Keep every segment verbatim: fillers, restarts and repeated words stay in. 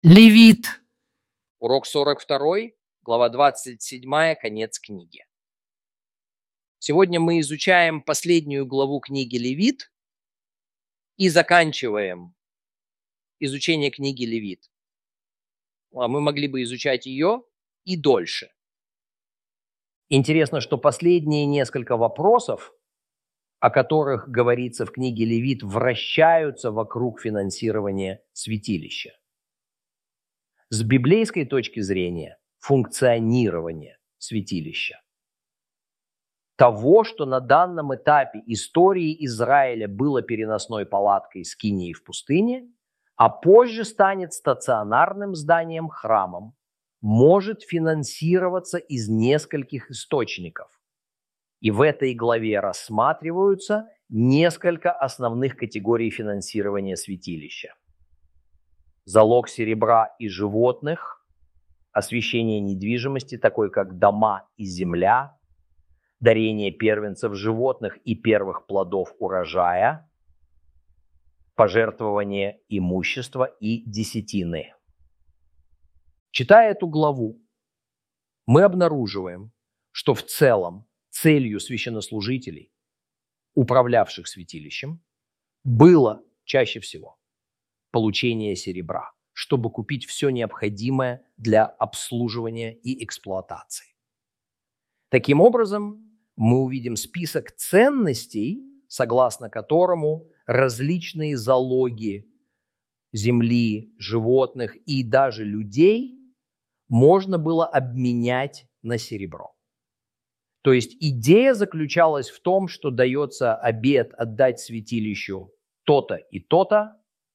Левит. Урок сорок второй, глава двадцать седьмая, конец книги. Сегодня мы изучаем последнюю главу книги Левит и заканчиваем изучение книги Левит. А мы могли бы изучать ее и дольше. Интересно, что последние несколько вопросов, о которых говорится в книге Левит, вращаются вокруг финансирования святилища. С библейской точки зрения функционирование святилища, того, что на данном этапе истории Израиля было переносной палаткой скинии в пустыне, а позже станет стационарным зданием храмом, может финансироваться из нескольких источников. И в этой главе рассматриваются несколько основных категорий финансирования святилища. Залог серебра и животных, освящение недвижимости, такой как дома и земля, дарение первенцев животных и первых плодов урожая, пожертвование имущества и десятины. Читая эту главу, мы обнаруживаем, что в целом целью священнослужителей, управлявших святилищем, было чаще всего получение серебра, чтобы купить все необходимое для обслуживания и эксплуатации. Таким образом, мы увидим список ценностей, согласно которому различные залоги земли, животных и даже людей можно было обменять на серебро. То есть идея заключалась в том, что дается обет отдать святилищу то-то и то-то,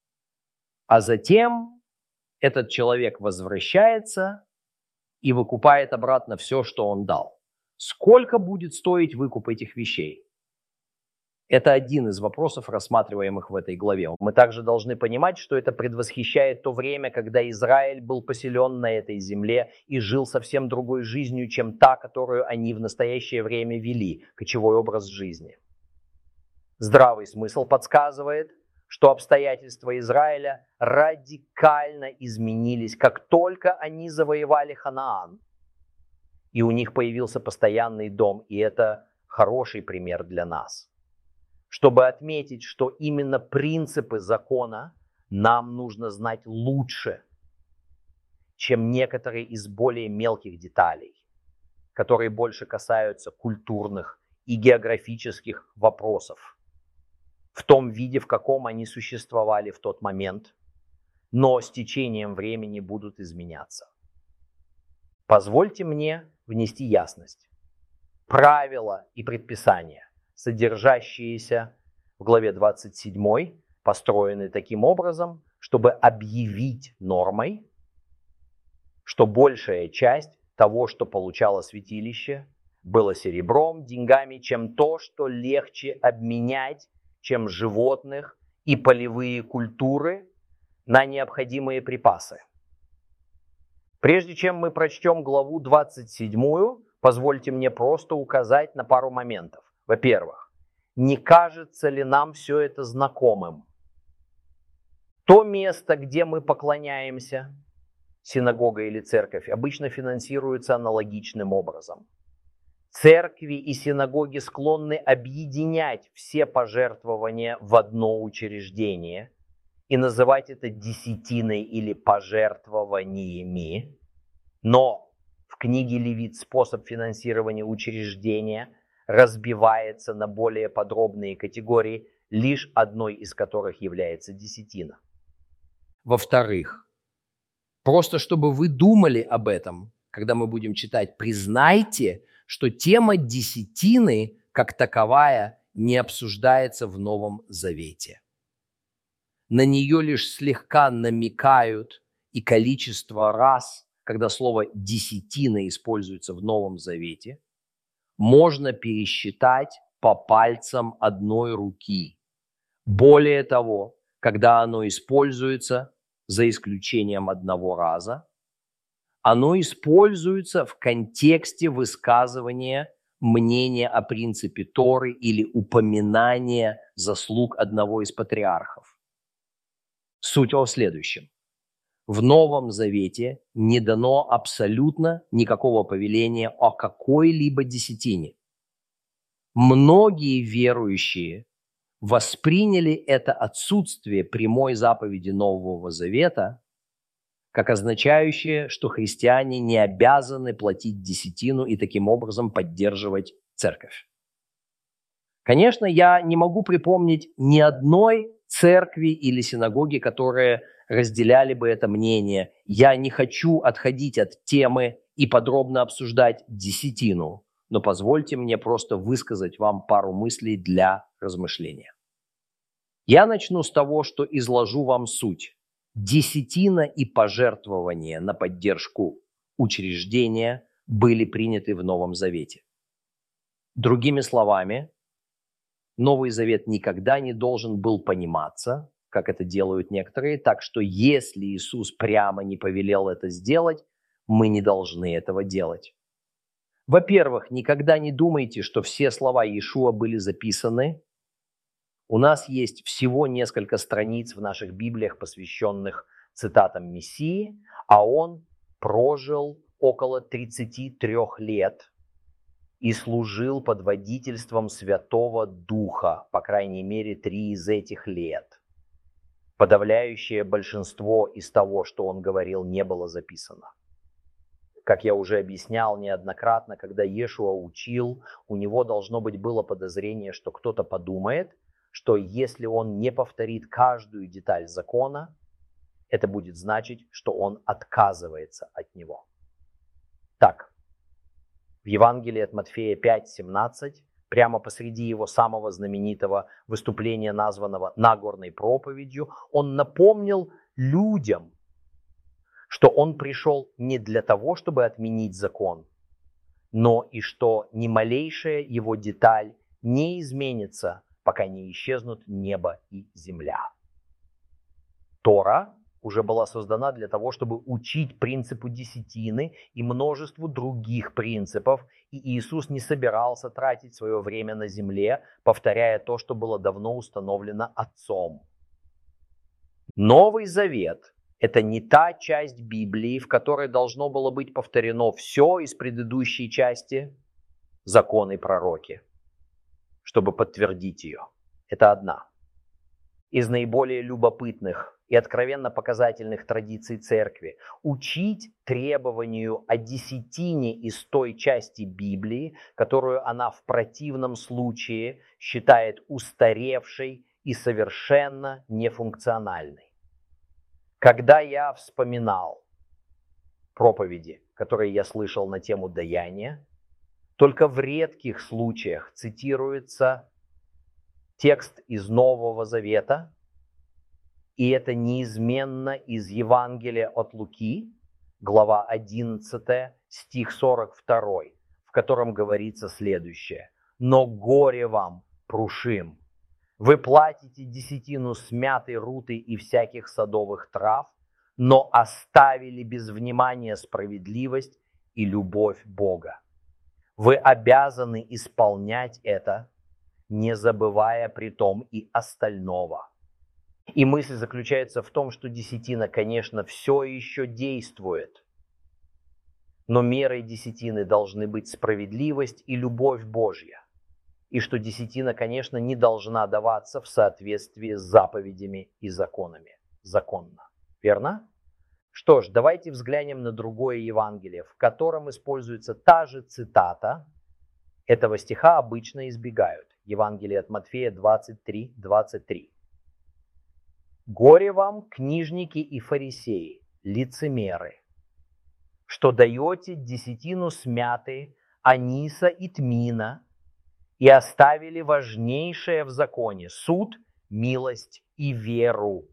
а затем этот человек возвращается и выкупает обратно все, что он дал. Сколько будет стоить выкуп этих вещей? Это один из вопросов, рассматриваемых в этой главе. Мы также должны понимать, что это предвосхищает то время, когда Израиль был поселен на этой земле и жил совсем другой жизнью, чем та, которую они в настоящее время вели, кочевой образ жизни. Здравый смысл подсказывает, что обстоятельства Израиля радикально изменились, как только они завоевали Ханаан, и у них появился постоянный дом, и это хороший пример для нас. Чтобы отметить, что именно принципы закона нам нужно знать лучше, чем некоторые из более мелких деталей, которые больше касаются культурных и географических вопросов, в том виде, в каком они существовали в тот момент, но с течением времени будут изменяться. Позвольте мне внести ясность. Правила и предписания, содержащиеся в главе двадцать седьмой, построены таким образом, чтобы объявить нормой, что большая часть того, что получало святилище, было серебром, деньгами, чем то, что легче обменять, чем животных и полевые культуры, на необходимые припасы. Прежде чем мы прочтем главу двадцать седьмую, позвольте мне просто указать на пару моментов. Во-первых, не кажется ли нам все это знакомым? То место, где мы поклоняемся, синагога или церковь, обычно финансируется аналогичным образом. Церкви и синагоги склонны объединять все пожертвования в одно учреждение и называть это десятиной или пожертвованиями. Но в книге Левит способ финансирования учреждения разбивается на более подробные категории, лишь одной из которых является десятина. Во-вторых, просто чтобы вы думали об этом, когда мы будем читать, признайте, что тема десятины как таковая не обсуждается в Новом Завете. На нее лишь слегка намекают, и количество раз, когда слово «десятина» используется в Новом Завете, можно пересчитать по пальцам одной руки. Более того, когда оно используется, за исключением одного раза, оно используется в контексте высказывания мнения о принципе Торы или упоминания заслуг одного из патриархов. Суть в следующем. В Новом Завете не дано абсолютно никакого повеления о какой-либо десятине. Многие верующие восприняли это отсутствие прямой заповеди Нового Завета как означающее, что христиане не обязаны платить десятину и таким образом поддерживать церковь. Конечно, я не могу припомнить ни одной церкви или синагоги, которые разделяли бы это мнение. Я не хочу отходить от темы и подробно обсуждать десятину, но позвольте мне просто высказать вам пару мыслей для размышления. Я начну с того, что изложу вам суть. Десятина и пожертвования на поддержку учреждения были приняты в Новом Завете. Другими словами, Новый Завет никогда не должен был пониматься, как это делают некоторые, так что если Иисус прямо не повелел это сделать, мы не должны этого делать. Во-первых, никогда не думайте, что все слова Иешуа были записаны. У нас есть всего несколько страниц в наших Библиях, посвященных цитатам Мессии, а он прожил около тридцати трёх лет и служил под водительством Святого Духа, по крайней мере, три из этих лет. Подавляющее большинство из того, что он говорил, не было записано. Как я уже объяснял неоднократно, когда Иешуа учил, у него должно быть было подозрение, что кто-то подумает, что если он не повторит каждую деталь закона, это будет значить, что он отказывается от него. Так, в Евангелии от Матфея пять семнадцать, прямо посреди его самого знаменитого выступления, названного Нагорной проповедью, он напомнил людям, что он пришел не для того, чтобы отменить закон, но и что ни малейшая его деталь не изменится, пока не исчезнут небо и земля. Тора уже была создана для того, чтобы учить принципу десятины и множеству других принципов, и Иисус не собирался тратить свое время на земле, повторяя то, что было давно установлено Отцом. Новый Завет – это не та часть Библии, в которой должно было быть повторено все из предыдущей части, законы и пророки, чтобы подтвердить ее. Это одна из наиболее любопытных и откровенно показательных традиций церкви. Учить требованию о десятине из той части Библии, которую она в противном случае считает устаревшей и совершенно нефункциональной. Когда я вспоминал проповеди, которые я слышал на тему даяния, только в редких случаях цитируется текст из Нового Завета, и это неизменно из Евангелия от Луки, глава одиннадцатая, стих сорок второй, в котором говорится следующее. «Но горе вам, прушим! Вы платите десятину смятой руты и всяких садовых трав, но оставили без внимания справедливость и любовь Бога. Вы обязаны исполнять это, не забывая при том и остального». И мысль заключается в том, что десятина, конечно, все еще действует, но мерой десятины должны быть справедливость и любовь Божья, и что десятина, конечно, не должна даваться в соответствии с заповедями и законами, законно. Верно? Что ж, давайте взглянем на другое Евангелие, в котором используется та же цитата. Этого стиха обычно избегают. Евангелие от Матфея двадцать три двадцать три. «Горе вам, книжники и фарисеи, лицемеры, что даете десятину смяты, аниса и тмина, и оставили важнейшее в законе – суд, милость и веру.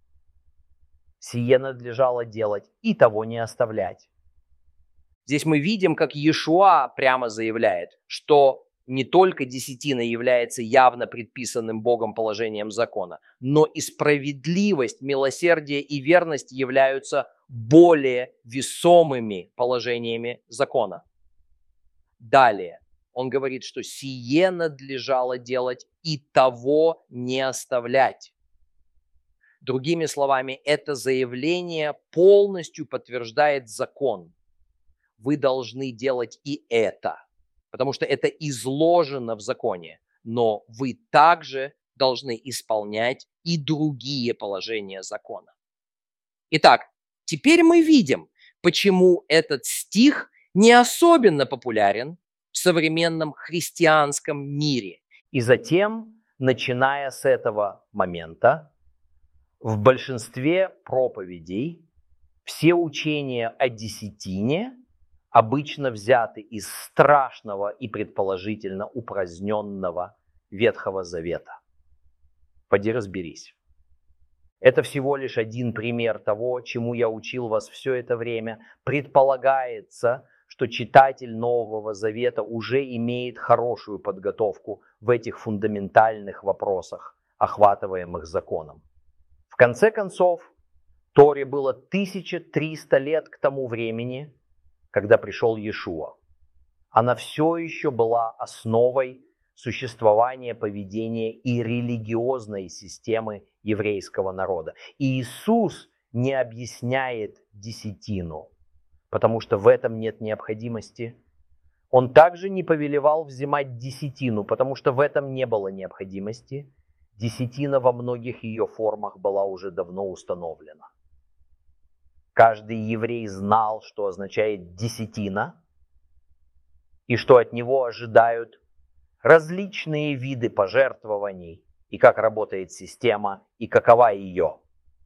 Сие надлежало делать, и того не оставлять». Здесь мы видим, как Иешуа прямо заявляет, что не только десятина является явно предписанным Богом положением закона, но и справедливость, милосердие и верность являются более весомыми положениями закона. Далее он говорит, что сие надлежало делать и того не оставлять. Другими словами, это заявление полностью подтверждает закон. Вы должны делать и это, потому что это изложено в законе, но вы также должны исполнять и другие положения закона. Итак, теперь мы видим, почему этот стих не особенно популярен в современном христианском мире. И затем, начиная с этого момента, в большинстве проповедей все учения о десятине обычно взяты из страшного и предположительно упраздненного Ветхого Завета. Поди разберись. Это всего лишь один пример того, чему я учил вас все это время. Предполагается, что читатель Нового Завета уже имеет хорошую подготовку в этих фундаментальных вопросах, охватываемых законом. В конце концов, Торе было тысяча триста лет к тому времени, когда пришел Иешуа. Она все еще была основой существования, поведения и религиозной системы еврейского народа. И Иисус не объясняет десятину, потому что в этом нет необходимости. Он также не повелевал взимать десятину, потому что в этом не было необходимости. Десятина во многих ее формах была уже давно установлена. Каждый еврей знал, что означает десятина, и что от него ожидают различные виды пожертвований, и как работает система, и какова ее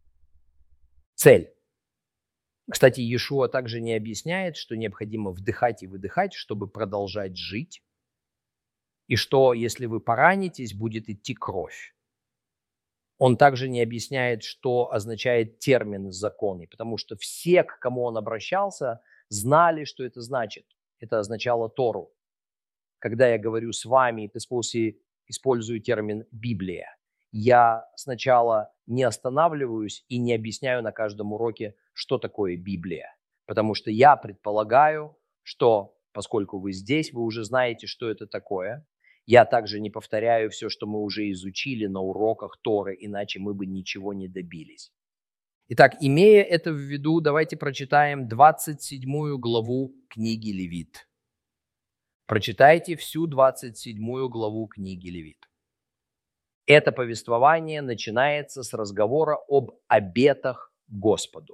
цель. Кстати, Иешуа также не объясняет, что необходимо вдыхать и выдыхать, чтобы продолжать жить, и что, если вы поранитесь, будет идти кровь. Он также не объясняет, что означает термин «законы», потому что все, к кому он обращался, знали, что это значит. Это означало Тору. Когда я говорю с вами, и использую термин «Библия», я сначала не останавливаюсь и не объясняю на каждом уроке, что такое Библия, потому что я предполагаю, что, поскольку вы здесь, вы уже знаете, что это такое. Я также не повторяю все, что мы уже изучили на уроках Торы, иначе мы бы ничего не добились. Итак, имея это в виду, давайте прочитаем двадцать седьмую главу книги Левит. Прочитайте всю двадцать седьмую главу книги Левит. Это повествование начинается с разговора об обетах Господу.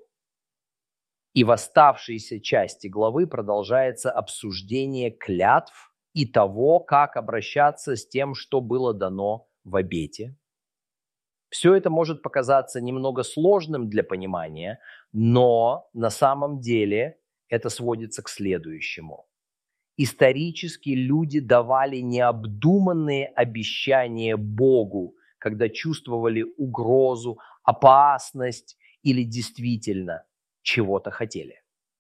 И в оставшейся части главы продолжается обсуждение клятв и того, как обращаться с тем, что было дано в обете. Все это может показаться немного сложным для понимания, но на самом деле это сводится к следующему. Исторически люди давали необдуманные обещания Богу, когда чувствовали угрозу, опасность или действительно чего-то хотели.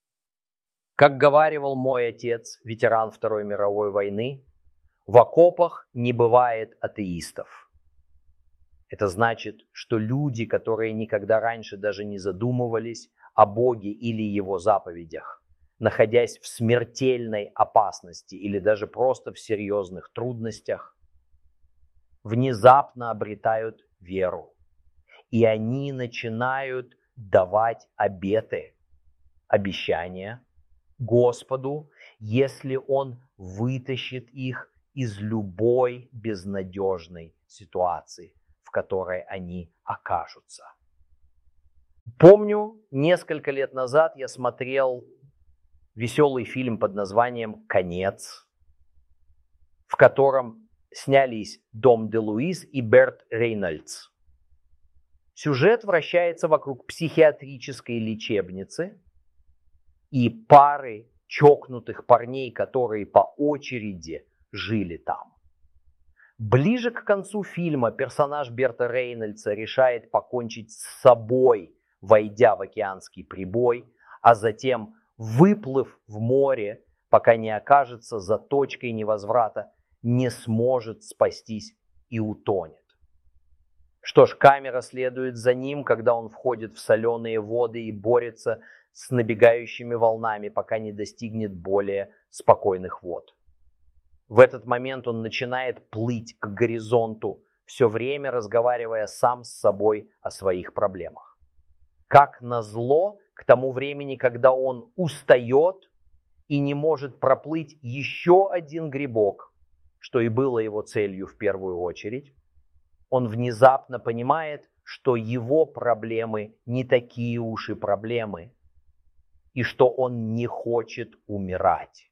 Как говаривал мой отец, ветеран Второй мировой войны, в окопах не бывает атеистов. Это значит, что люди, которые никогда раньше даже не задумывались о Боге или Его заповедях, находясь в смертельной опасности или даже просто в серьезных трудностях, внезапно обретают веру. И они начинают давать обеты, обещания Господу, если Он вытащит их из любой безнадежной ситуации, в которой они окажутся. Помню, несколько лет назад я смотрел веселый фильм под названием «Конец», в котором снялись Дом де Луис и Берт Рейнольдс. Сюжет вращается вокруг психиатрической лечебницы и пары чокнутых парней, которые по очереди жили там. Ближе к концу фильма персонаж Берта Рейнольдса решает покончить с собой, войдя в океанский прибой, а затем, выплыв в море, пока не окажется за точкой невозврата, не сможет спастись и утонет. Что ж, камера следует за ним, когда он входит в соленые воды и борется с набегающими волнами, пока не достигнет более спокойных вод. В этот момент он начинает плыть к горизонту все время разговаривая сам с собой о своих проблемах. Как назло, к тому времени, когда он устает и не может проплыть еще один грибок, что и было его целью в первую очередь, он внезапно понимает, что его проблемы не такие уж и проблемы, и что он не хочет умирать.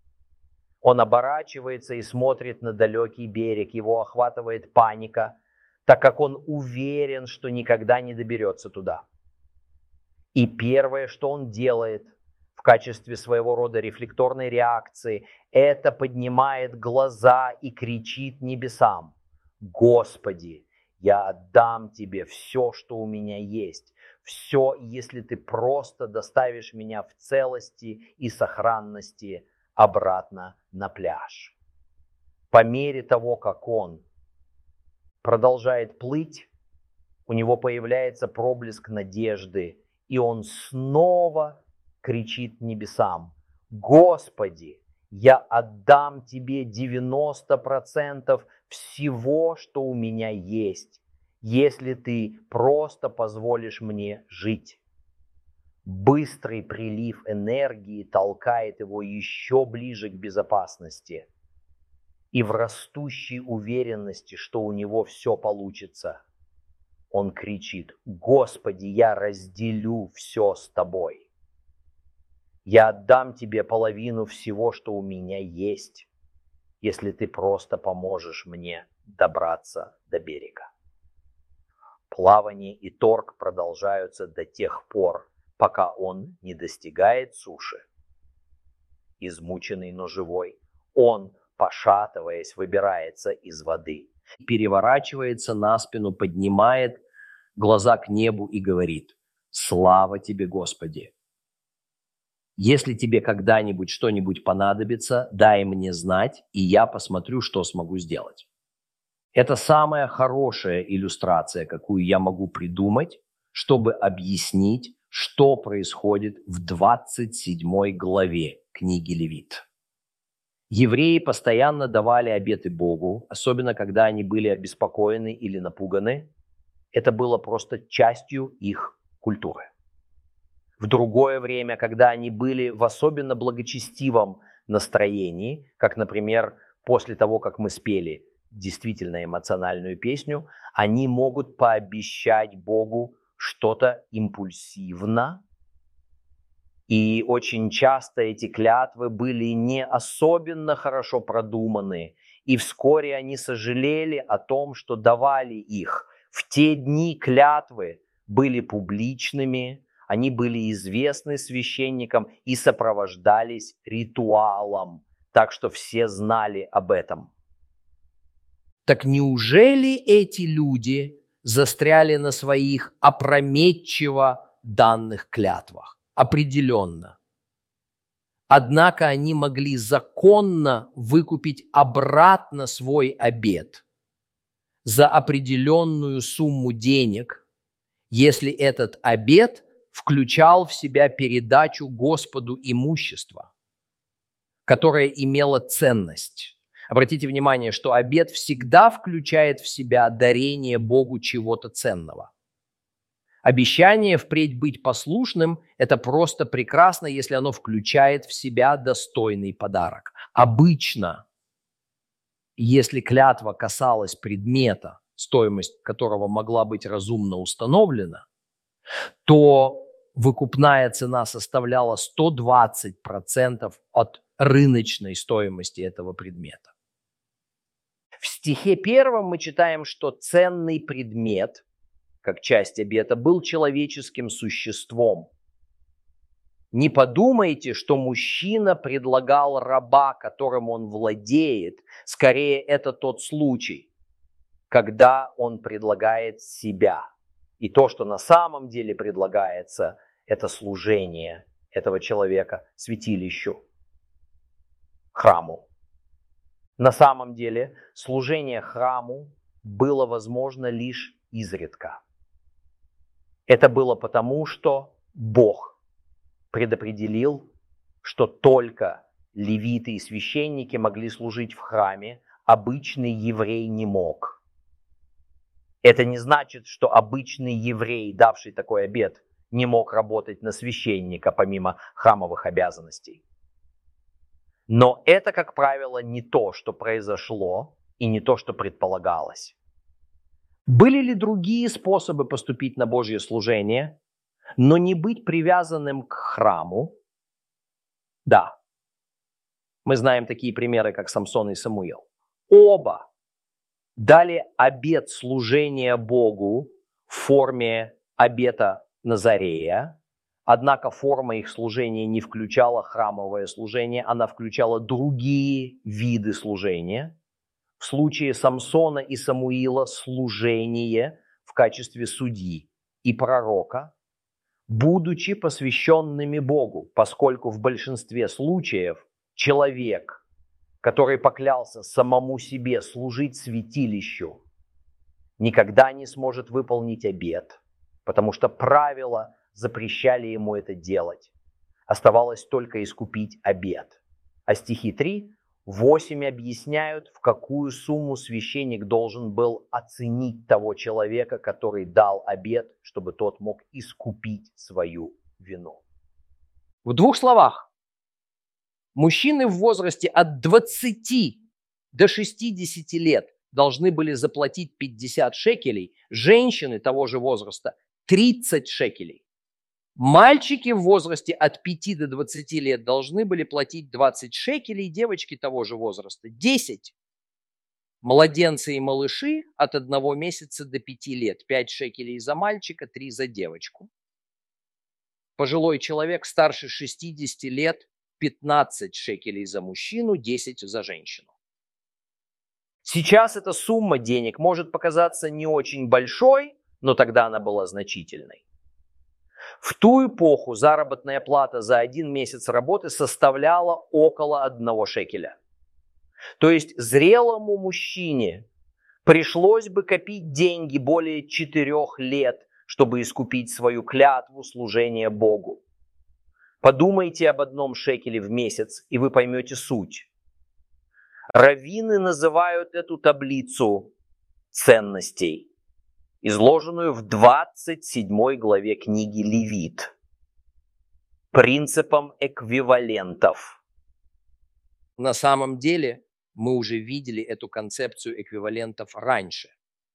Он оборачивается и смотрит на далекий берег, его охватывает паника, так как он уверен, что никогда не доберется туда. И первое, что он делает в качестве своего рода рефлекторной реакции, это поднимает глаза и кричит небесам: «Господи, я отдам тебе все, что у меня есть, все, если ты просто доставишь меня в целости и сохранности обратно на пляж». По мере того, как он продолжает плыть, у него появляется проблеск надежды, и он снова кричит небесам: «Господи, я отдам тебе девяносто процентов всего, что у меня есть, если ты просто позволишь мне жить». Быстрый прилив энергии толкает его еще ближе к безопасности. И в растущей уверенности, что у него все получится, он кричит: «Господи, я разделю все с тобой. Я отдам тебе половину всего, что у меня есть, если ты просто поможешь мне добраться до берега». Плавание и торг продолжаются до тех пор, пока он не достигает суши. Измученный, но живой, он, пошатываясь, выбирается из воды, переворачивается на спину, поднимает глаза к небу и говорит: «Слава тебе, Господи! Если тебе когда-нибудь что-нибудь понадобится, дай мне знать, и я посмотрю, что смогу сделать». Это самая хорошая иллюстрация, какую я могу придумать, чтобы объяснить, что происходит в двадцать седьмой главе книги Левит. Евреи постоянно давали обеты Богу, особенно когда они были обеспокоены или напуганы. Это было просто частью их культуры. В другое время, когда они были в особенно благочестивом настроении, как, например, после того, как мы спели действительно эмоциональную песню, они могут пообещать Богу что-то импульсивно. И очень часто эти клятвы были не особенно хорошо продуманы, и вскоре они сожалели о том, что давали их. В те дни клятвы были публичными, они были известны священникам и сопровождались ритуалом, так что все знали об этом. Так неужели эти люди застряли на своих опрометчиво данных клятвах? Определенно. Однако они могли законно выкупить обратно свой обет за определенную сумму денег, если этот обет включал в себя передачу Господу имущества, которое имело ценность. Обратите внимание, что обет всегда включает в себя дарение Богу чего-то ценного. Обещание впредь быть послушным – это просто прекрасно, если оно включает в себя достойный подарок. Обычно, если клятва касалась предмета, стоимость которого могла быть разумно установлена, то выкупная цена составляла сто двадцать процентов от рыночной стоимости этого предмета. В стихе первом мы читаем, что ценный предмет, как часть обета, был человеческим существом. Не подумайте, что мужчина предлагал раба, которым он владеет. Скорее, это тот случай, когда он предлагает себя. И то, что на самом деле предлагается, это служение этого человека святилищу, храму. На самом деле служение храму было возможно лишь изредка. Это было потому, что Бог предопределил, что только левиты и священники могли служить в храме, обычный еврей не мог. Это не значит, что обычный еврей, давший такой обет, не мог работать на священника помимо храмовых обязанностей. Но это, как правило, не то, что произошло, и не то, что предполагалось. Были ли другие способы поступить на Божье служение, но не быть привязанным к храму? Да. Мы знаем такие примеры, как Самсон и Самуил. Оба дали обет служения Богу в форме обета Назарея, однако форма их служения не включала храмовое служение, она включала другие виды служения. В случае Самсона и Самуила служение в качестве судьи и пророка, будучи посвященными Богу, поскольку в большинстве случаев человек, который поклялся самому себе служить святилищу, никогда не сможет выполнить обет, потому что правила запрещали ему это делать. Оставалось только искупить обет. А стихи три, восемь объясняют, в какую сумму священник должен был оценить того человека, который дал обет, чтобы тот мог искупить свою вину. В двух словах. Мужчины в возрасте от двадцати до шестидесяти лет должны были заплатить пятьдесят шекелей, женщины того же возраста тридцать шекелей. Мальчики в возрасте от пяти до двадцати лет должны были платить двадцать шекелей, девочки того же возраста десять. Младенцы и малыши от одного месяца до пяти лет пять шекелей за мальчика, три за девочку. Пожилой человек старше шестидесяти лет пятнадцать шекелей за мужчину, десять за женщину. Сейчас эта сумма денег может показаться не очень большой, но тогда она была значительной. В ту эпоху заработная плата за один месяц работы составляла около одного шекеля. То есть зрелому мужчине пришлось бы копить деньги более четырех лет, чтобы искупить свою клятву служения Богу. Подумайте об одном шекеле в месяц, и вы поймете суть. Раввины называют эту таблицу ценностей, изложенную в двадцать седьмой главе книги Левит, принципом эквивалентов. На самом деле мы уже видели эту концепцию эквивалентов раньше.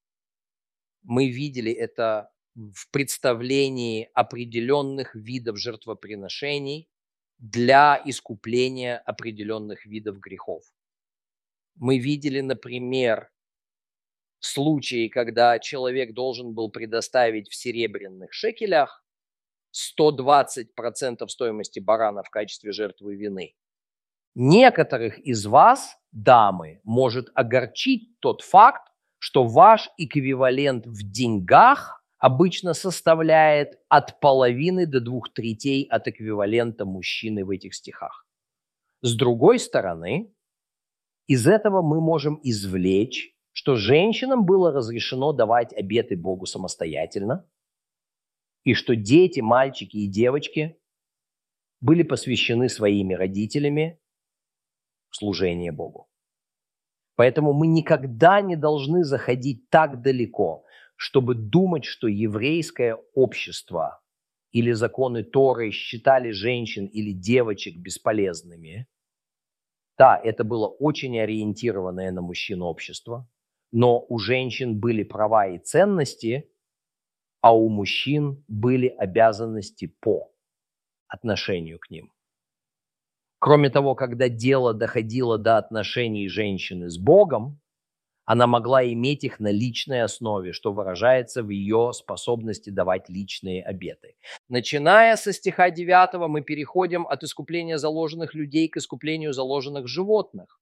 Мы видели это в представлении определенных видов жертвоприношений для искупления определенных видов грехов. Мы видели, например, случаи, когда человек должен был предоставить в серебряных шекелях сто двадцать процентов стоимости барана в качестве жертвы вины. Некоторых из вас, дамы, может огорчить тот факт, что ваш эквивалент в деньгах обычно составляет от половины до двух третей от эквивалента мужчины в этих стихах. С другой стороны, из этого мы можем извлечь, что женщинам было разрешено давать обеты Богу самостоятельно, и что дети, мальчики и девочки были посвящены своими родителями в служение Богу. Поэтому мы никогда не должны заходить так далеко, чтобы думать, что еврейское общество или законы Торы считали женщин или девочек бесполезными. Да, это было очень ориентированное на мужчин общество, но у женщин были права и ценности, а у мужчин были обязанности по отношению к ним. Кроме того, когда дело доходило до отношений женщины с Богом, она могла иметь их на личной основе, что выражается в ее способности давать личные обеты. Начиная со стиха девятого мы переходим от искупления заложенных людей к искуплению заложенных животных.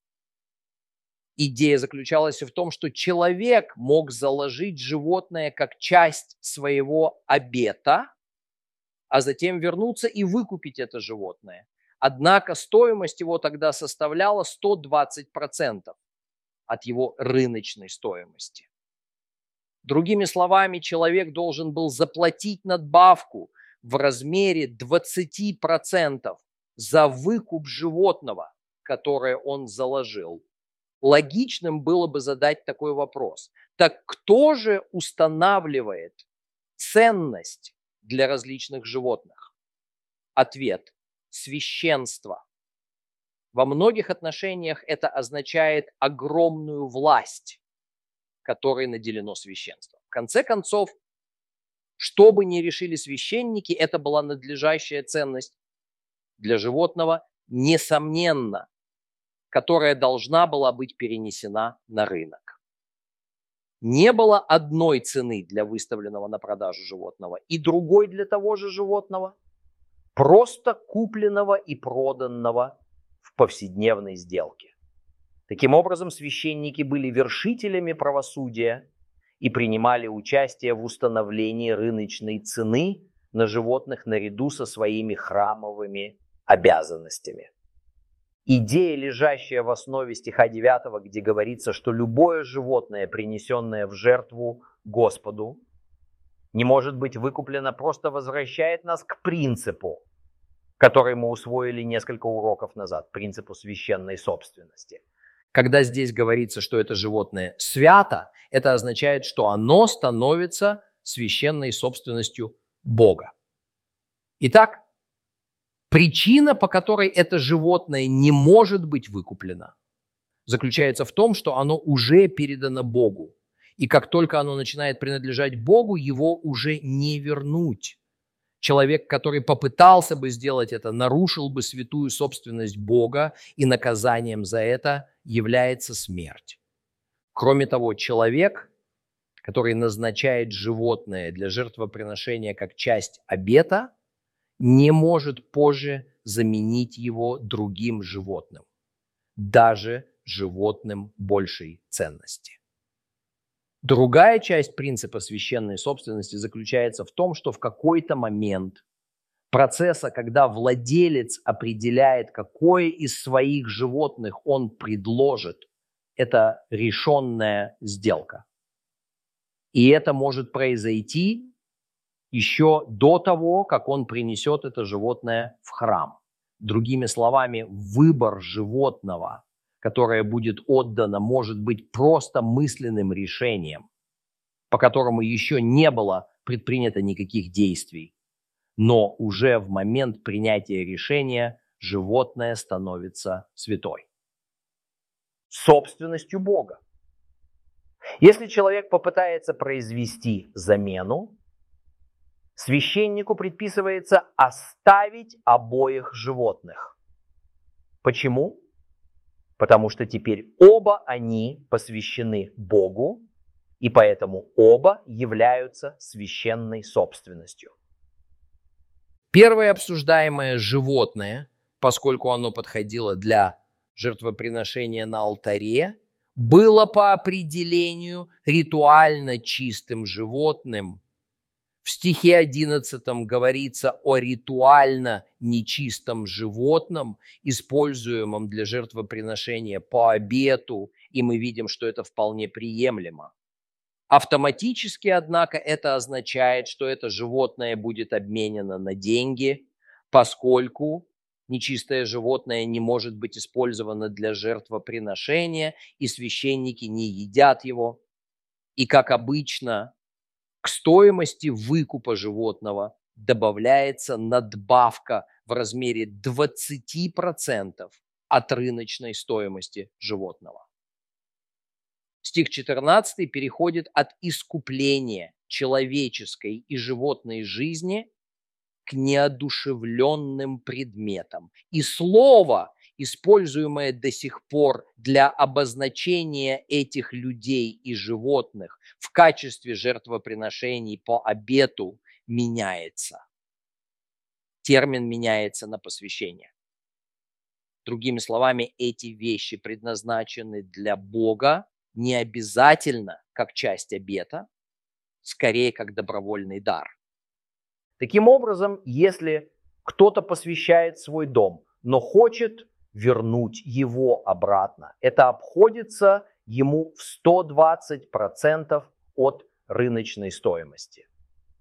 Идея заключалась в том, что человек мог заложить животное как часть своего обета, а затем вернуться и выкупить это животное. Однако стоимость его тогда составляла сто двадцать процентов от его рыночной стоимости. Другими словами, человек должен был заплатить надбавку в размере двадцать процентов за выкуп животного, которое он заложил. логичным было бы задать такой вопрос. Так кто же устанавливает ценность для различных животных? Ответ – священство. Во многих отношениях это означает огромную власть, которой наделено священство. В конце концов, что бы ни решили священники, это была надлежащая ценность для животного, несомненно, которая должна была быть перенесена на рынок. Не было одной цены для выставленного на продажу животного и другой для того же животного, просто купленного и проданного в повседневной сделке. Таким образом, священники были вершителями правосудия и принимали участие в установлении рыночной цены на животных наряду со своими храмовыми обязанностями. Идея, лежащая в основе стиха девятого, где говорится, что любое животное, принесенное в жертву Господу, не может быть выкуплено, просто возвращает нас к принципу, который мы усвоили несколько уроков назад, принципу священной собственности. Когда здесь говорится, что это животное свято, это означает, что оно становится священной собственностью Бога. Итак, причина, по которой это животное не может быть выкуплено, заключается в том, что оно уже передано Богу. И как только оно начинает принадлежать Богу, его уже не вернуть. Человек, который попытался бы сделать это, нарушил бы святую собственность Бога, и наказанием за это является смерть. Кроме того, человек, который назначает животное для жертвоприношения как часть обета, не может позже заменить его другим животным, даже животным большей ценности. Другая часть принципа священной собственности заключается в том, что в какой-то момент процесса, когда владелец определяет, какое из своих животных он предложит, это решенная сделка. И это может произойти еще до того, как он принесет это животное в храм. Другими словами, выбор животного, которое будет отдано, может быть просто мысленным решением, по которому еще не было предпринято никаких действий. Но уже в момент принятия решения животное становится святой, собственностью Бога. Если человек попытается произвести замену, священнику предписывается оставить обоих животных. Почему? Потому что теперь оба они посвящены Богу, и поэтому оба являются священной собственностью. Первое обсуждаемое животное, поскольку оно подходило для жертвоприношения на алтаре, было по определению ритуально чистым животным. В стихе одиннадцатом говорится о ритуально нечистом животном, используемом для жертвоприношения по обету, и мы видим, что это вполне приемлемо. Автоматически, однако, это означает, что это животное будет обменено на деньги, поскольку нечистое животное не может быть использовано для жертвоприношения, и священники не едят его. И, как обычно, к стоимости выкупа животного добавляется надбавка в размере двадцать процентов от рыночной стоимости животного. Стих четырнадцатый переходит от искупления человеческой и животной жизни к неодушевленным предметам. И слово, используемое до сих пор для обозначения этих людей и животных в качестве жертвоприношений по обету, меняется. Термин меняется на посвящение. Другими словами, эти вещи предназначены для Бога не обязательно как часть обета, скорее как добровольный дар. Таким образом, если кто-то посвящает свой дом, но хочет вернуть его обратно, это обходится ему в сто двадцать процентов от рыночной стоимости.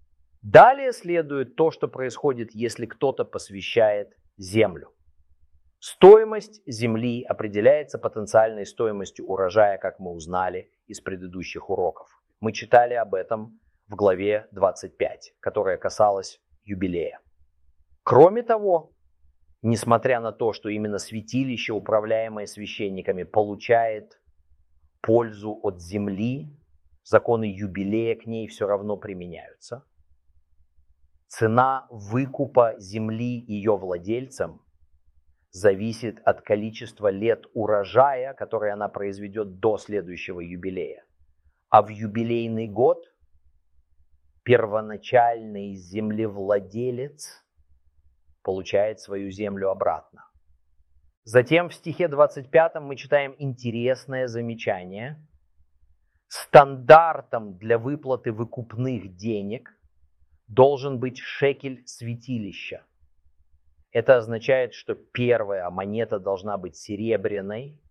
Далее следует то, что происходит, если кто-то посвящает землю. Стоимость земли определяется потенциальной стоимостью урожая, как мы узнали из предыдущих уроков. Мы читали об этом в главе двадцать пять, которая касалась юбилея. Кроме того, несмотря на то, что именно святилище, управляемое священниками, получает пользу от земли, законы юбилея к ней все равно применяются. Цена выкупа земли ее владельцам зависит от количества лет урожая, который она произведет до следующего юбилея. А в юбилейный год первоначальный землевладелец получает свою землю обратно. Затем в стихе двадцать пятом мы читаем интересное замечание. Стандартом для выплаты выкупных денег должен быть шекель святилища. Это означает, что первая монета должна быть серебряной,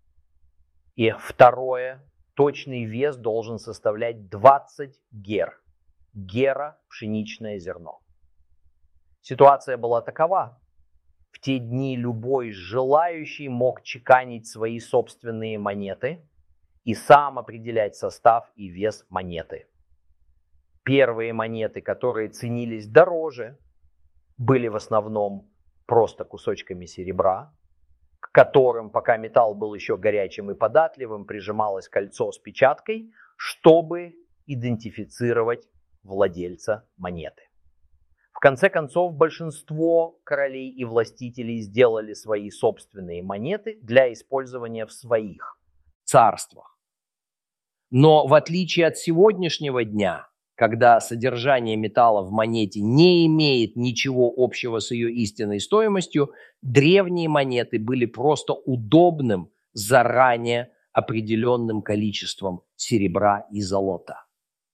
и второе, точный вес должен составлять двадцать гер. Гера – пшеничное зерно. Ситуация была такова. В те дни любой желающий мог чеканить свои собственные монеты и сам определять состав и вес монеты. Первые монеты, которые ценились дороже, были в основном просто кусочками серебра, к которым, пока металл был еще горячим и податливым, прижималось кольцо с печаткой, чтобы идентифицировать владельца монеты. В конце концов, большинство королей и властителей сделали свои собственные монеты для использования в своих царствах. Но в отличие от сегодняшнего дня, когда содержание металла в монете не имеет ничего общего с ее истинной стоимостью, древние монеты были просто удобным, заранее определенным количеством серебра и золота.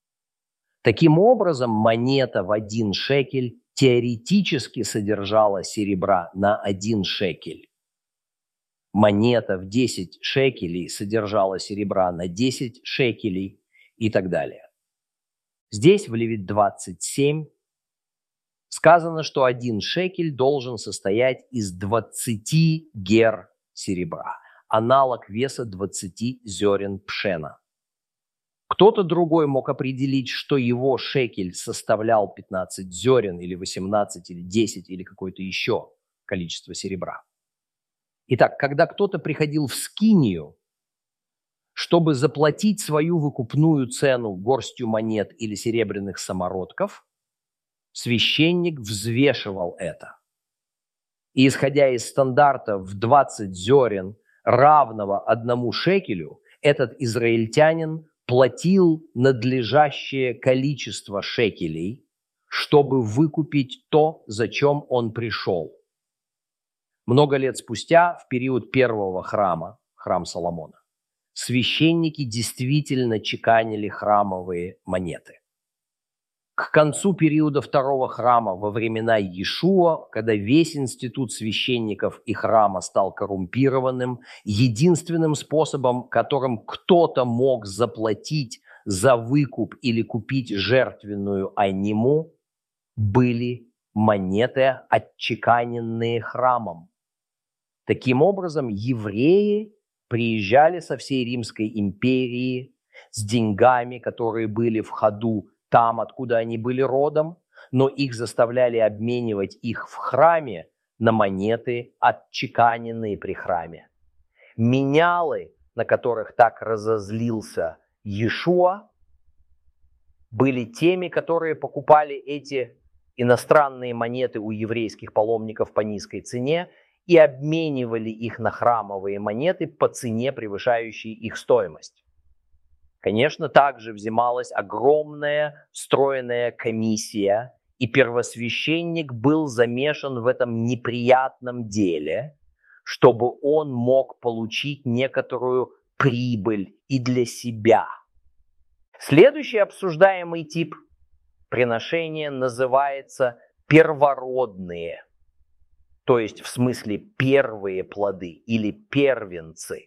Таким образом, монета в один шекель теоретически содержала серебра на один шекель. Монета в десять шекелей содержала серебра на десять шекелей и так далее. Здесь, в Левит двадцать семь, сказано, что один шекель должен состоять из двадцати гер серебра, аналог веса двадцати зерен пшена. Кто-то другой мог определить, что его шекель составлял пятнадцать зерен или восемнадцать или десять или какое-то еще количество серебра. Итак, когда кто-то приходил в скинию, чтобы заплатить свою выкупную цену горстью монет или серебряных самородков, священник взвешивал это. И исходя из стандарта в двадцать зерен, равного одному шекелю, этот израильтянин платил надлежащее количество шекелей, чтобы выкупить то, зачем он пришел. Много лет спустя, в период первого храма, храм Соломона, священники действительно чеканили храмовые монеты. К концу периода второго храма, во времена Иешуа, когда весь институт священников и храма стал коррумпированным, единственным способом, которым кто-то мог заплатить за выкуп или купить жертвенную аниму, были монеты, отчеканенные храмом. Таким образом, евреи приезжали со всей Римской империи с деньгами, которые были в ходу там, откуда они были родом, но их заставляли обменивать их в храме на монеты, отчеканенные при храме. Менялы, на которых так разозлился Иешуа, были теми, которые покупали эти иностранные монеты у еврейских паломников по низкой цене и обменивали их на храмовые монеты по цене, превышающей их стоимость. Конечно, также взималась огромная встроенная комиссия, и первосвященник был замешан в этом неприятном деле, чтобы он мог получить некоторую прибыль и для себя. Следующий обсуждаемый тип приношения называется первородные, то есть в смысле первые плоды или первенцы.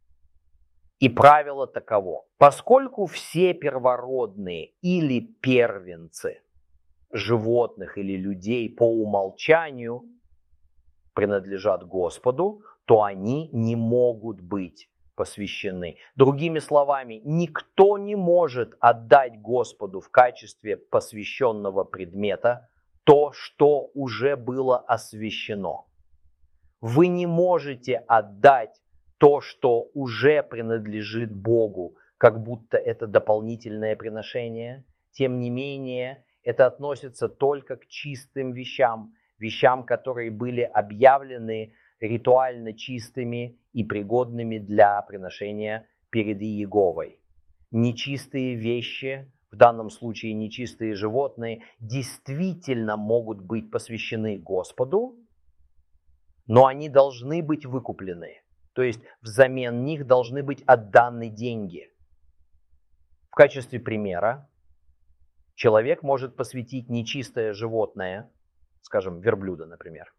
И правило таково: поскольку все первородные или первенцы животных или людей по умолчанию принадлежат Господу, то они не могут быть посвящены. Другими словами, никто не может отдать Господу в качестве посвященного предмета то, что уже было освящено. Вы не можете отдать то, что уже принадлежит Богу, как будто это дополнительное приношение. Тем не менее, это относится только к чистым вещам, вещам, которые были объявлены ритуально чистыми и пригодными для приношения перед Иеговой. Нечистые вещи, в данном случае нечистые животные, действительно могут быть посвящены Господу, но они должны быть выкуплены. То есть взамен них должны быть отданы деньги. В качестве примера, человек может посвятить нечистое животное, скажем, верблюда, например,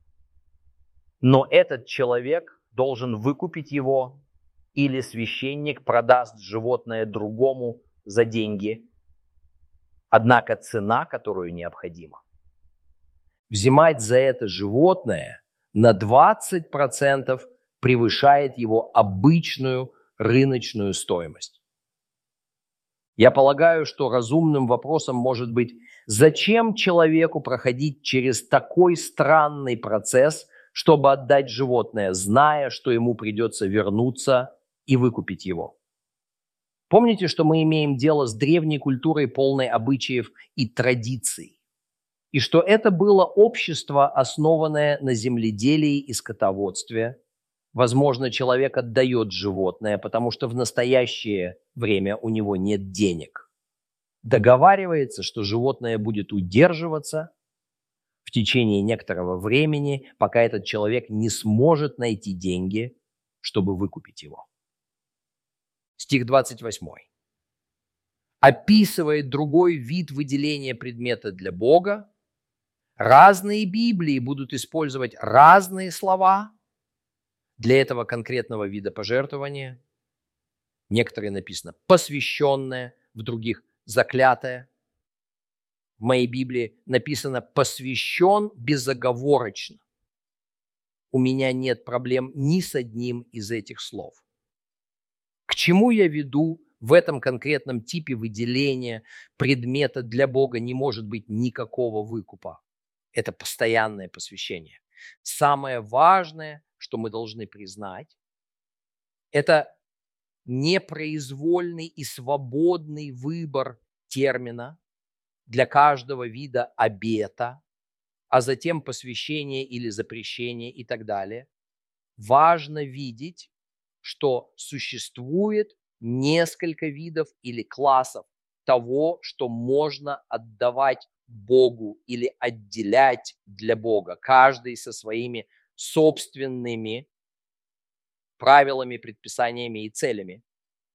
но этот человек должен выкупить его, или священник продаст животное другому за деньги, однако цена, которую необходимо, взимать за это животное на двадцать процентов превышает его обычную рыночную стоимость. Я полагаю, что разумным вопросом может быть, зачем человеку проходить через такой странный процесс, чтобы отдать животное, зная, что ему придется вернуться и выкупить его. Помните, что мы имеем дело с древней культурой, полной обычаев и традиций, и что это было общество, основанное на земледелии и скотоводстве. Возможно, человек отдает животное, потому что в настоящее время у него нет денег. Договаривается, что животное будет удерживаться в течение некоторого времени, пока этот человек не сможет найти деньги, чтобы выкупить его. Стих двадцать восемь. Описывает другой вид выделения предмета для Бога. Разные Библии будут использовать разные слова для этого конкретного вида пожертвования. Некоторые написано «посвященное», в других «заклятое». В моей Библии написано «посвящен безоговорочно». У меня нет проблем ни с одним из этих слов. К чему я веду? В этом конкретном типе выделения предмета для Бога не может быть никакого выкупа. Это постоянное посвящение. Самое важное, что мы должны признать, это непроизвольный и свободный выбор термина для каждого вида обета, а затем посвящение или запрещение и так далее. Важно видеть, что существует несколько видов или классов того, что можно отдавать Богу или отделять для Бога, каждый со своими собственными правилами, предписаниями и целями.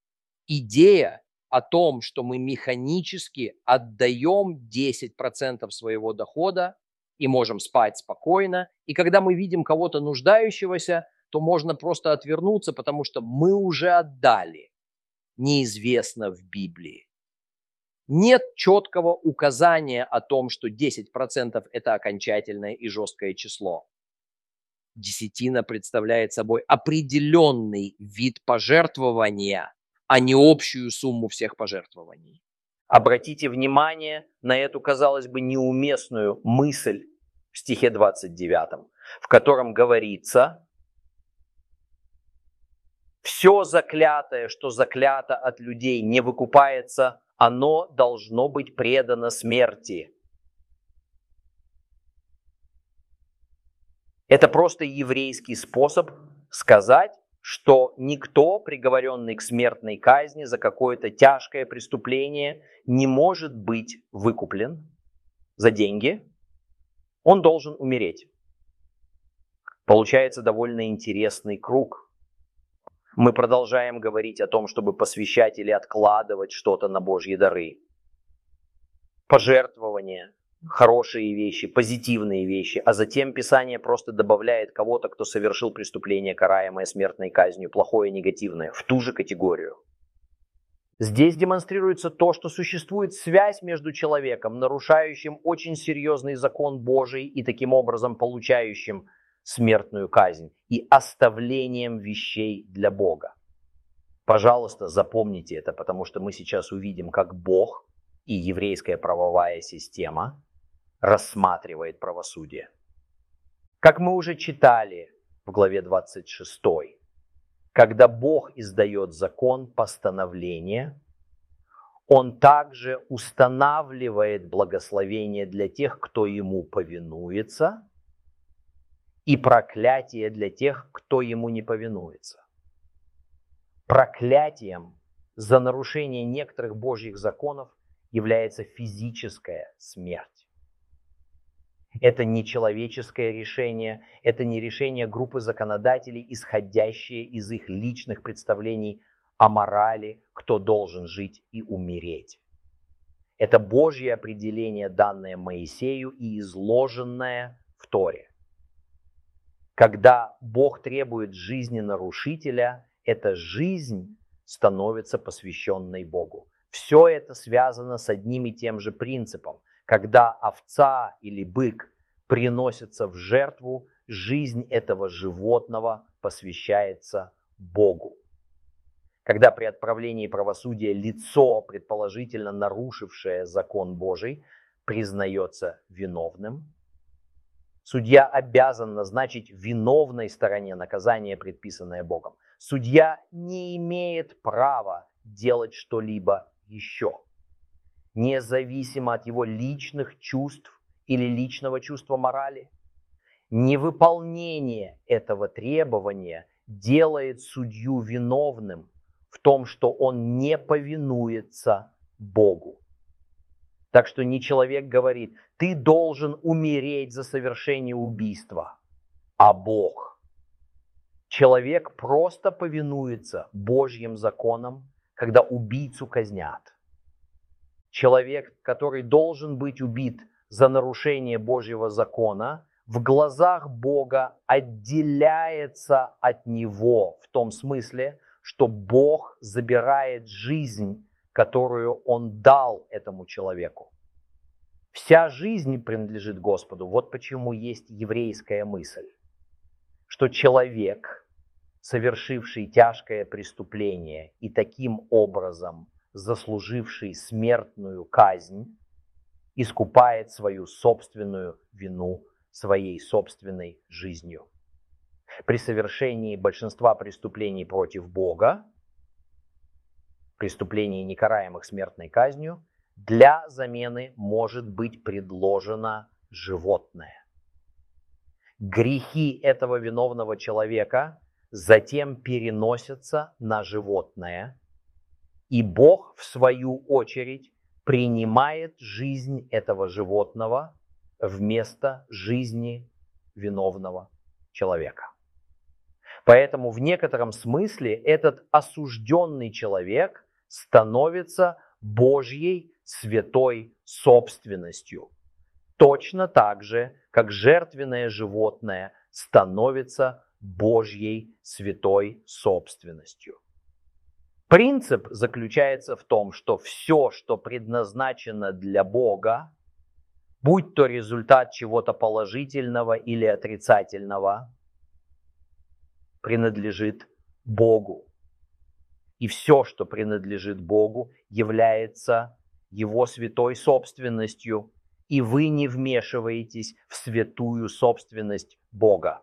Идея о том, что мы механически отдаем десять процентов своего дохода и можем спать спокойно, и когда мы видим кого-то нуждающегося, то можно просто отвернуться, потому что мы уже отдали, неизвестно в Библии. Нет четкого указания о том, что десять процентов – это окончательное и жесткое число. Десятина представляет собой определенный вид пожертвования, а не общую сумму всех пожертвований. Обратите внимание на эту, казалось бы, неуместную мысль в стихе двадцать девятом, в котором говорится: «Все заклятое, что заклято от людей, не выкупается, оно должно быть предано смерти». Это просто еврейский способ сказать, что никто, приговоренный к смертной казни за какое-то тяжкое преступление, не может быть выкуплен за деньги. Он должен умереть. Получается довольно интересный круг. Мы продолжаем говорить о том, чтобы посвящать или откладывать что-то на Божьи дары. Пожертвования, хорошие вещи, позитивные вещи, а затем Писание просто добавляет кого-то, кто совершил преступление, караемое смертной казнью, плохое, негативное, в ту же категорию. Здесь демонстрируется то, что существует связь между человеком, нарушающим очень серьезный закон Божий и таким образом получающим смертную казнь и оставлением вещей для Бога. Пожалуйста, запомните это, потому что мы сейчас увидим, как Бог и еврейская правовая система рассматривает правосудие. Как мы уже читали в главе двадцать шестой, когда Бог издает закон, постановление, Он также устанавливает благословение для тех, кто Ему повинуется, и проклятие для тех, кто Ему не повинуется. Проклятием за нарушение некоторых Божьих законов является физическая смерть. Это не человеческое решение, это не решение группы законодателей, исходящее из их личных представлений о морали, кто должен жить и умереть. Это Божье определение, данное Моисею и изложенное в Торе. Когда Бог требует жизни нарушителя, эта жизнь становится посвященной Богу. Все это связано с одним и тем же принципом. Когда овца или бык приносятся в жертву, жизнь этого животного посвящается Богу. Когда при отправлении правосудия лицо, предположительно нарушившее закон Божий, признается виновным, судья обязан назначить виновной стороне наказание, предписанное Богом. Судья не имеет права делать что-либо еще, независимо от его личных чувств или личного чувства морали. Невыполнение этого требования делает судью виновным в том, что он не повинуется Богу. Так что не человек говорит: ты должен умереть за совершение убийства, а Бог. Человек просто повинуется Божьим законам, когда убийцу казнят. Человек, который должен быть убит за нарушение Божьего закона, в глазах Бога отделяется от него в том смысле, что Бог забирает жизнь, которую Он дал этому человеку. Вся жизнь принадлежит Господу. Вот почему есть еврейская мысль, что человек, совершивший тяжкое преступление и таким образом заслуживший смертную казнь, искупает свою собственную вину своей собственной жизнью. При совершении большинства преступлений против Бога, преступлений, некараемых смертной казнью, для замены может быть предложено животное. Грехи этого виновного человека затем переносятся на животное, и Бог, в свою очередь, принимает жизнь этого животного вместо жизни виновного человека. Поэтому в некотором смысле этот осужденный человек становится Божьей святой собственностью. Точно так же, как жертвенное животное становится Божьей святой собственностью. Принцип заключается в том, что все, что предназначено для Бога, будь то результат чего-то положительного или отрицательного, принадлежит Богу. И все, что принадлежит Богу, является Его святой собственностью, и вы не вмешиваетесь в святую собственность Бога.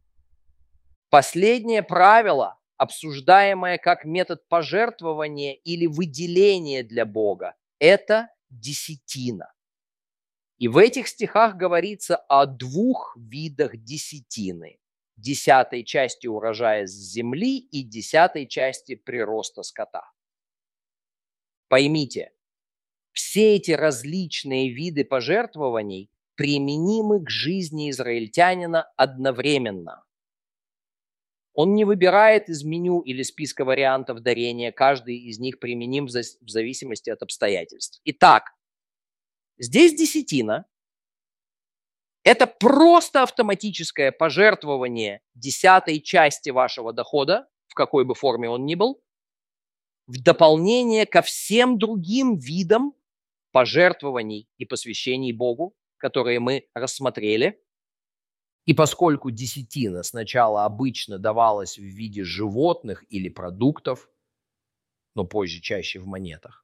Последнее правило, обсуждаемое как метод пожертвования или выделения для Бога, это десятина. И в этих стихах говорится о двух видах десятины. Десятой части урожая с земли и десятой части прироста скота. Поймите, все эти различные виды пожертвований применимы к жизни израильтянина одновременно. Он не выбирает из меню или списка вариантов дарения, каждый из них применим в зависимости от обстоятельств. Итак, здесь десятина – это просто автоматическое пожертвование десятой части вашего дохода, в какой бы форме он ни был, в дополнение ко всем другим видам пожертвований и посвящений Богу, которые мы рассмотрели. И поскольку десятина сначала обычно давалась в виде животных или продуктов, но позже чаще в монетах,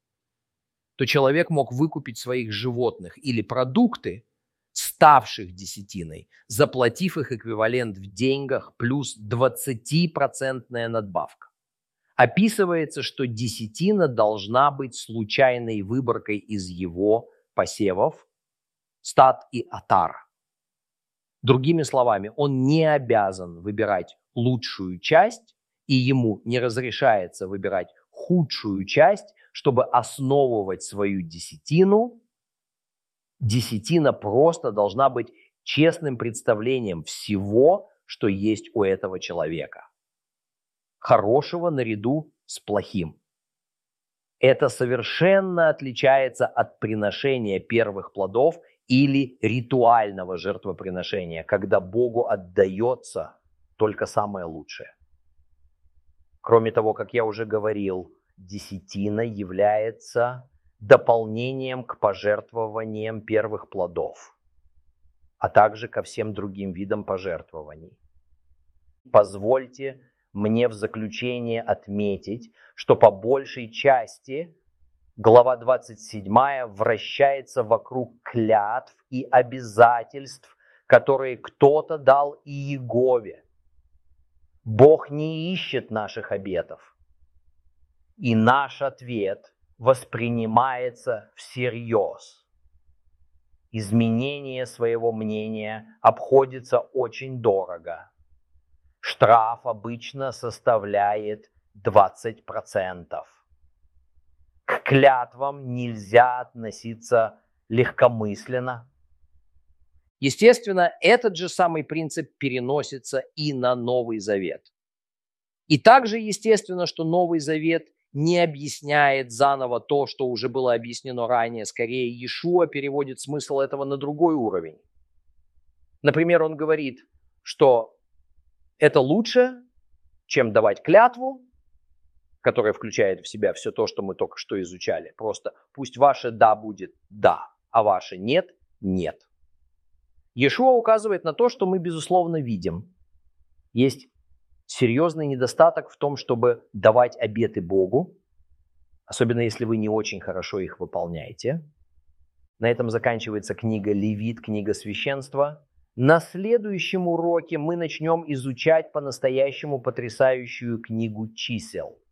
то человек мог выкупить своих животных или продукты, ставших десятиной, заплатив их эквивалент в деньгах плюс двадцатипроцентная надбавка. Описывается, что десятина должна быть случайной выборкой из его посевов, стад и отар. Другими словами, он не обязан выбирать лучшую часть, и ему не разрешается выбирать худшую часть, чтобы основывать свою десятину. Десятина просто должна быть честным представлением всего, что есть у этого человека. Хорошего наряду с плохим. Это совершенно отличается от приношения первых плодов или ритуального жертвоприношения, когда Богу отдается только самое лучшее. Кроме того, как я уже говорил, десятина является дополнением к пожертвованиям первых плодов, а также ко всем другим видам пожертвований. Позвольте мне в заключение отметить, что по большей части глава двадцать седьмая вращается вокруг клятв и обязательств, которые кто-то дал Иегове. Бог не ищет наших обетов, и наш ответ воспринимается всерьез. Изменение своего мнения обходится очень дорого. Штраф обычно составляет двадцать процентов. К клятвам нельзя относиться легкомысленно. Естественно, этот же самый принцип переносится и на Новый Завет. И также естественно, что Новый Завет не объясняет заново то, что уже было объяснено ранее. Скорее, Иешуа переводит смысл этого на другой уровень. Например, он говорит, что это лучше, чем давать клятву, которая включает в себя все то, что мы только что изучали. Просто пусть ваше «да» будет «да», а ваше «нет» – «нет». Иешуа указывает на то, что мы, безусловно, видим. Есть серьезный недостаток в том, чтобы давать обеты Богу, особенно если вы не очень хорошо их выполняете. На этом заканчивается книга Левит, книга священства. На следующем уроке мы начнем изучать по-настоящему потрясающую книгу чисел.